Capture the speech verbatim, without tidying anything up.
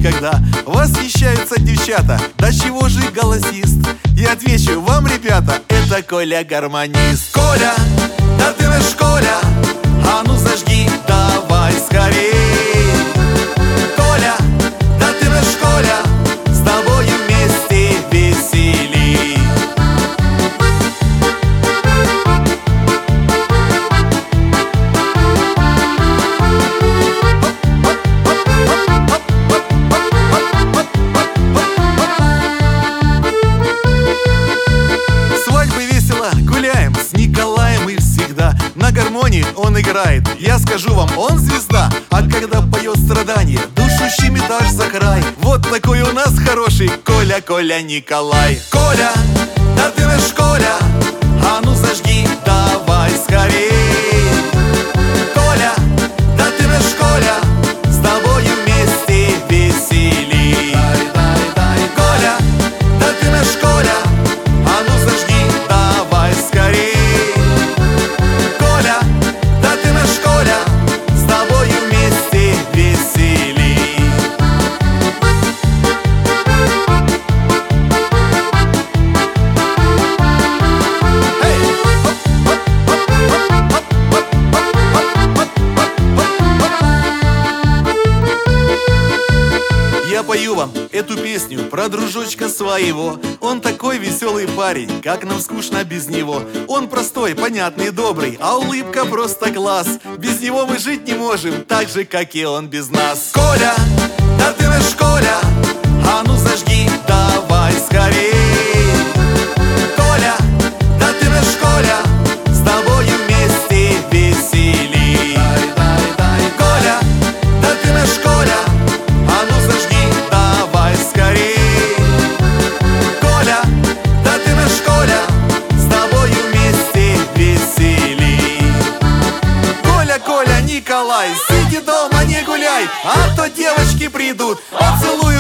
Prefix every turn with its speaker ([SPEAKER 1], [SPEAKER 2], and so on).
[SPEAKER 1] когда восхищаются девчата: да чего же голосист? Я отвечу вам, ребята, это Коля гармонист. Коля, да ты наш Коля, а ну зажги давай скорей. Коля, да ты наш Коля, с тобою вместе веселей. Свадьбы весело гуляем с Николаем, и всегда на гармонии он играет. Я скажу вам, он звезда. А когда поет страдания, душу щемит аж за край. Вот такой у нас хороший Коля, Коля, Николай. Коля, да ты наш Коля, а ну зажги давай скорей. Коля, да ты наш Коля, с тобою вместе веселей. Коля, да ты наш Коля, а ну зажги давай скорей. Коля, да ты наш Коля, с тобою вместе веселей. Я пою вам эту песню про дружочка своего. Он такой веселый парень, как нам скучно без него. Он простой, понятный, добрый, а улыбка просто класс. Без него мы жить не можем, так же, как и он без нас. Коля, да ты наш Коля, а ну зажги давай скорей. Коля, да ты наш Коля, с тобою вместе веселей. Коля, да ты наш Коля, а ну зажги давай скорей. Коля, да ты наш Коля, с тобою вместе веселей. Коля, Коля, Николай, сиди дома, не гуляй, а то девочки придут, поцелуй